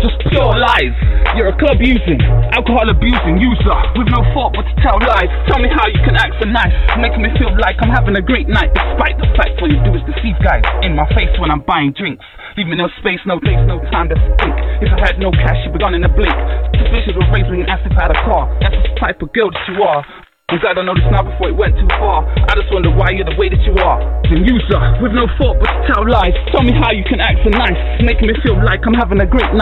just pure lies. You're a club using, alcohol abusing user with no thought but to tell lies. Tell me how you can act so nice, making me feel like I'm having a great night, despite the fact all you do is deceive guys in my face when I'm buying drinks. Leave me no space, no place, no time to think. If I had no cash, you'd be gone in a blink. Suspicious of raising an ass if I had a car. That's the type of girl that you are. I'm glad I know this now before it went too far. I just wonder why you're the way that you are. Then user with no thought but to tell lies. Tell me how you can act so nice, making me feel like I'm having a great night.